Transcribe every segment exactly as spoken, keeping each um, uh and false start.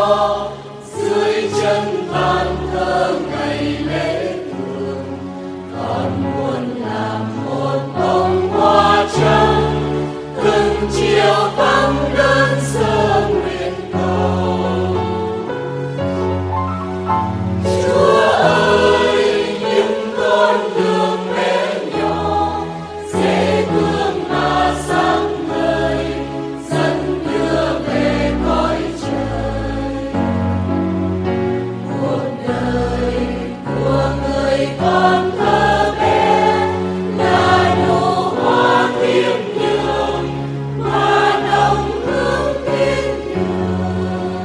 dưới chân ban thờ ngày lễ thường, con muốn làm một bông hoa trắng từng chiều vắng đơn sơ nguyện cầu. Chúa ơi, những con đường bé nhỏ dễ thương mà sáng ngời dẫn đưa về cõi trời. Cuộc đời của người con thơ bé là nụ hoa thiêng nhường, hoa nồng hương thiên nhường.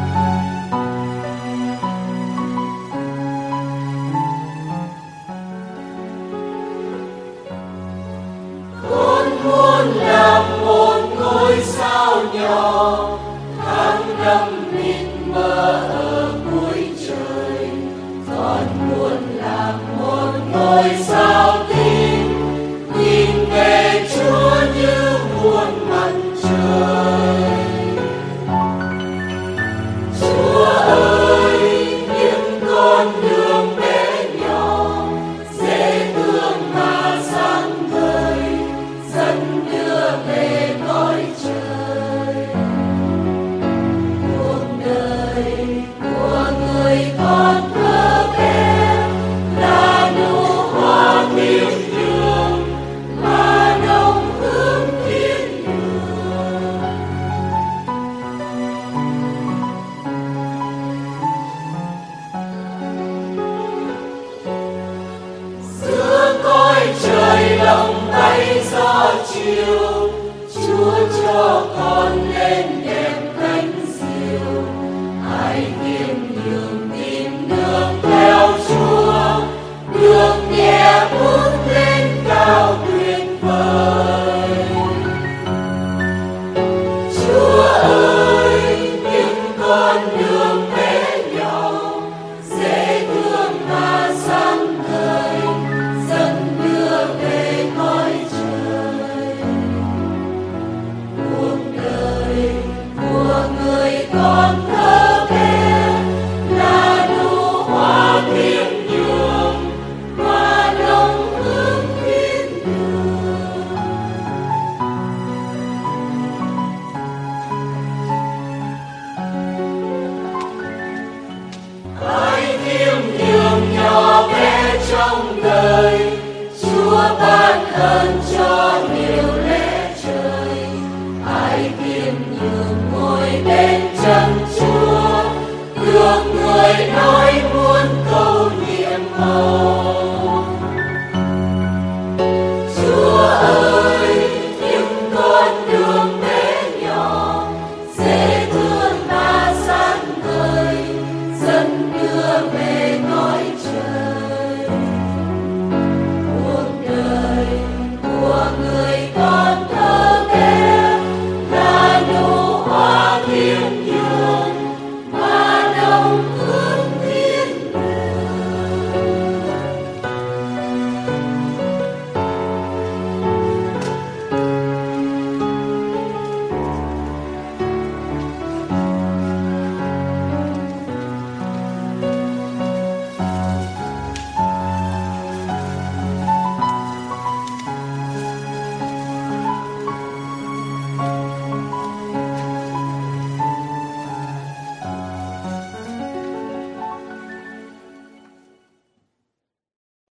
Con muốn làm một ngôi sao nhỏ tháng năm mịt mờ ở cuối trời. Con muốn làm một ngôi sao tím nhìn về Chúa như muôn mặt trời. Chúa ơi, những con đường bé nhỏ dễ thương mà sáng ngời dẫn đưa về cõi trời. Cuộc đời của người con thơ bé là nụ hoa thiêng nhường, mà nồng hương thiên nhường. Giữa cõi trời lộng bay gió chiều, Chúa cho con lên đẹp cánh diều. Ai khiêm nhường tìm đường theo Chúa, đường nhẹ bước lên cao tuyệt vời. Chúa ơi, những con đường bé nhỏ dễ thương mà sáng ngời dẫn đưa về cõi trời. Cuộc đời của người con thơ bé là nụ hoa thiêng nhường, hoa nồng hương thiên nhường. Ai khiêm nhường nhỏ bé trong đời, Chúa ban ơn